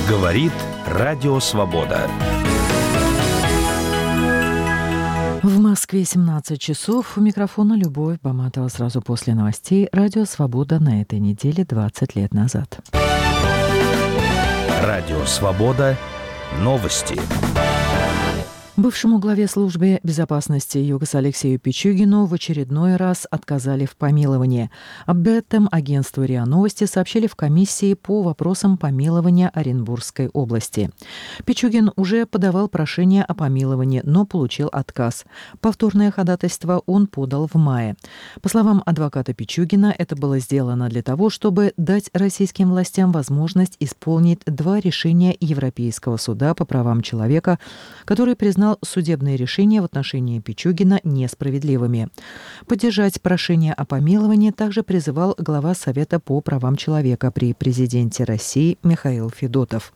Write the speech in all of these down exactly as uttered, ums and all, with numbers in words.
Говорит Радио Свобода. В Москве семнадцать часов. У микрофона Любовь Баматова. Сразу после новостей Радио Свобода на этой неделе двадцать лет назад. Радио Свобода. Новости. Бывшему главе службы безопасности ЮКОС Алексею Пичугину в очередной раз отказали в помиловании. Об этом агентству РИА Новости сообщили в комиссии по вопросам помилования Оренбургской области. Пичугин уже подавал прошение о помиловании, но получил отказ. Повторное ходатайство он подал в мае. По словам адвоката Пичугина, это было сделано для того, чтобы дать российским властям возможность исполнить два решения Европейского суда по правам человека, которые признал судебные решения в отношении Пичугина несправедливыми. Поддержать прошение о помиловании также призывал глава Совета по правам человека при президенте России Михаил Федотов.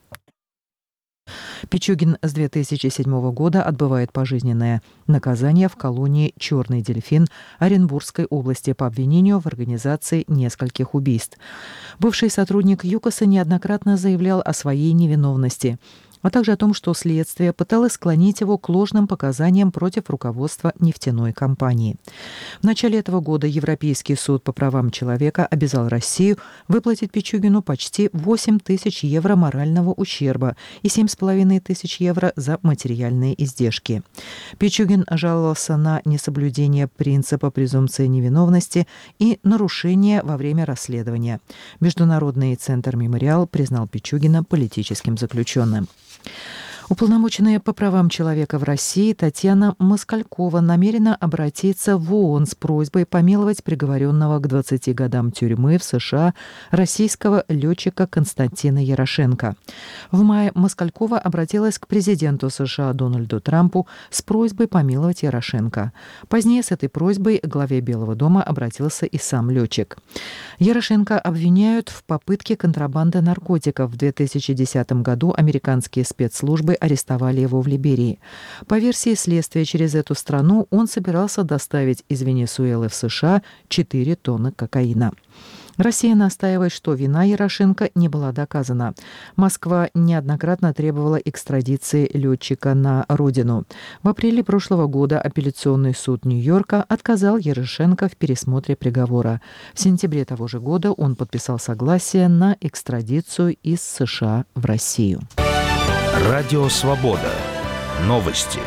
Пичугин с две тысячи седьмого года отбывает пожизненное наказание в колонии «Черный дельфин» Оренбургской области по обвинению в организации нескольких убийств. Бывший сотрудник ЮКОСа неоднократно заявлял о своей невиновности, а также о том, что следствие пыталось склонить его к ложным показаниям против руководства нефтяной компании. В начале этого года Европейский суд по правам человека обязал Россию выплатить Пичугину почти восемь тысяч евро морального ущерба и семь с половиной тысяч евро за материальные издержки. Пичугин жаловался на несоблюдение принципа презумпции невиновности и нарушения во время расследования. Международный центр «Мемориал» признал Пичугина политическим заключенным. Уполномоченная по правам человека в России Татьяна Москалькова намерена обратиться в ООН с просьбой помиловать приговоренного к двадцати годам тюрьмы в США российского летчика Константина Ярошенко. В мае Москалькова обратилась к президенту США Дональду Трампу с просьбой помиловать Ярошенко. Позднее с этой просьбой к главе Белого дома обратился и сам летчик. Ярошенко обвиняют в попытке контрабанды наркотиков. В две тысячи десятом году американские спецслужбы арестовали его в Либерии. По версии следствия, через эту страну он собирался доставить из Венесуэлы в США четыре тонны кокаина. Россия настаивает, что вина Ярошенко не была доказана. Москва неоднократно требовала экстрадиции летчика на родину. В апреле прошлого года апелляционный суд Нью-Йорка отказал Ярошенко в пересмотре приговора. В сентябре того же года он подписал согласие на экстрадицию из США в Россию. Радио Свобода. Новости.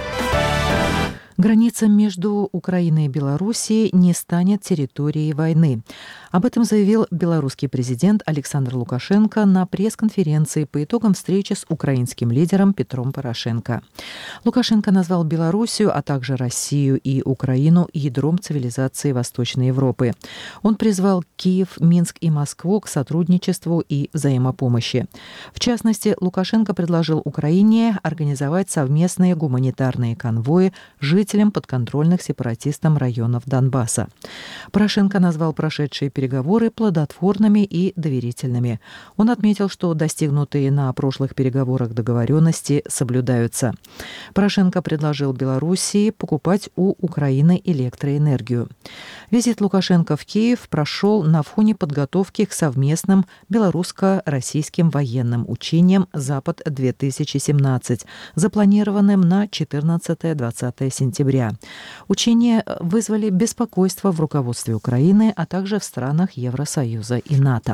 Граница между Украиной и Белоруссией не станет территорией войны. Об этом заявил белорусский президент Александр Лукашенко на пресс-конференции по итогам встречи с украинским лидером Петром Порошенко. Лукашенко назвал Белоруссию, а также Россию и Украину ядром цивилизации Восточной Европы. Он призвал Киев, Минск и Москву к сотрудничеству и взаимопомощи. В частности, Лукашенко предложил Украине организовать совместные гуманитарные конвои жителям подконтрольных сепаратистам районов Донбасса. Порошенко назвал прошедшие переговоры плодотворными и доверительными. Он отметил, что достигнутые на прошлых переговорах договоренности соблюдаются. Порошенко предложил Белоруссии покупать у Украины электроэнергию. Визит Лукашенко в Киев прошел на фоне подготовки к совместным белорусско-российским военным учениям «Запад-две тысячи семнадцать», запланированным на четырнадцатое-двадцатое сентября. Учения вызвали беспокойство в руководстве Украины, а также в странах Евросоюза и НАТО.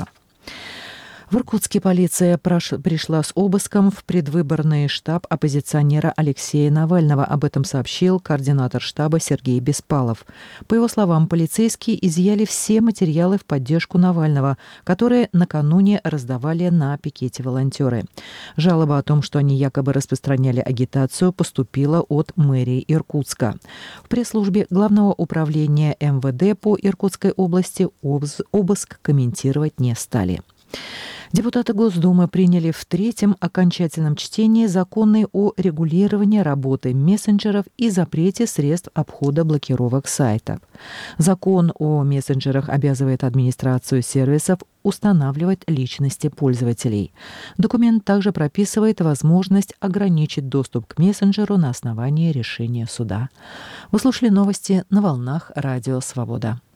В Иркутске полиция пришла с обыском в предвыборный штаб оппозиционера Алексея Навального. Об этом сообщил координатор штаба Сергей Беспалов. По его словам, полицейские изъяли все материалы в поддержку Навального, которые накануне раздавали на пикете волонтеры. Жалоба о том, что они якобы распространяли агитацию, поступила от мэрии Иркутска. В пресс-службе Главного управления эм вэ дэ по Иркутской области обыск комментировать не стали. Депутаты Госдумы приняли в третьем окончательном чтении законы о регулировании работы мессенджеров и запрете средств обхода блокировок сайтов. Закон о мессенджерах обязывает администрацию сервисов устанавливать личности пользователей. Документ также прописывает возможность ограничить доступ к мессенджеру на основании решения суда. Вы слушали новости на волнах Радио Свобода.